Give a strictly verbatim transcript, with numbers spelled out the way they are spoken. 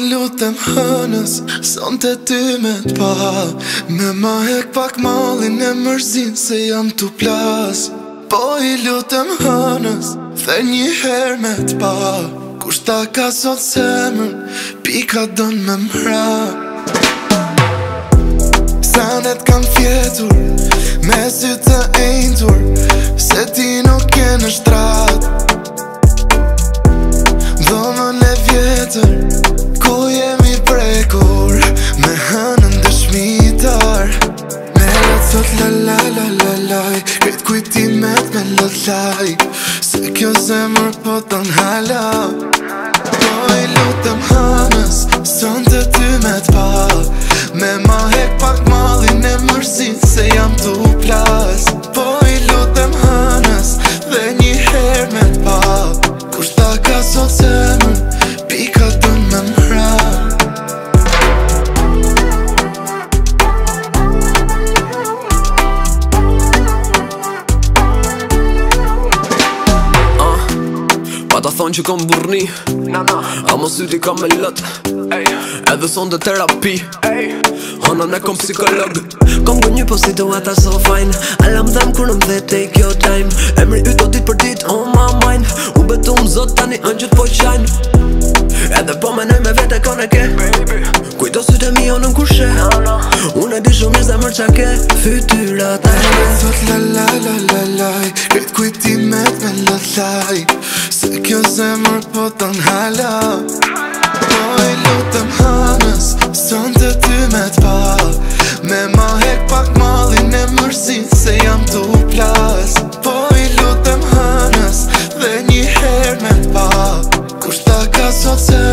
lutem hënës, son të ty me t'pa. Me ma hek pak mallin e mërzin se jam t'u plas. Po i lutem hënës, the një her me t'pa. Kush ta ka sot zemrën, pika don me mra. Sanet kam fjetur, me sy të ejnëtur, se ti nuk je në shtrat. Dhomën e vjetër, ku jemi prekur, me hënën dëshmitar. Me letë thot la la la la laj, kretë kujtimet me lotlaj, se kjo zemër po ton hala. Po i lutem hënës, son të ty me t'pa. Me ma hek pak mallin e mërzin se jam t'u plas. Po i lutem hënës, dhe një her me t'pa. Kush ta ka sot zemrën, pika don me mra. uh, Pa ta thonë që kom burni, a mos syti kam me lot. Edhe son të terapi, honën e kom psikolog. Kom gënjy po situata so fine, ala më dhem kur në mdhe take your time. Emri yt o dit për dit on my mind, u betu më zot tani ëngjët po qajnë. Edhe po menoj me vete kone ke, kujto sytë e mi onën kur she. Unë e di shumë mirë zemër qa ke, fytyrat e me thot la la la la laj, kretë kujtimet me lotlaj, se kjo zemër po ton hala. Po i lutem hënës, son të ty me t'pa. Me ma hek pak mallin e mërzin se jam t'u plas. Po i lutem hënës, dhe një her me t'pa. Kush ta ka sot se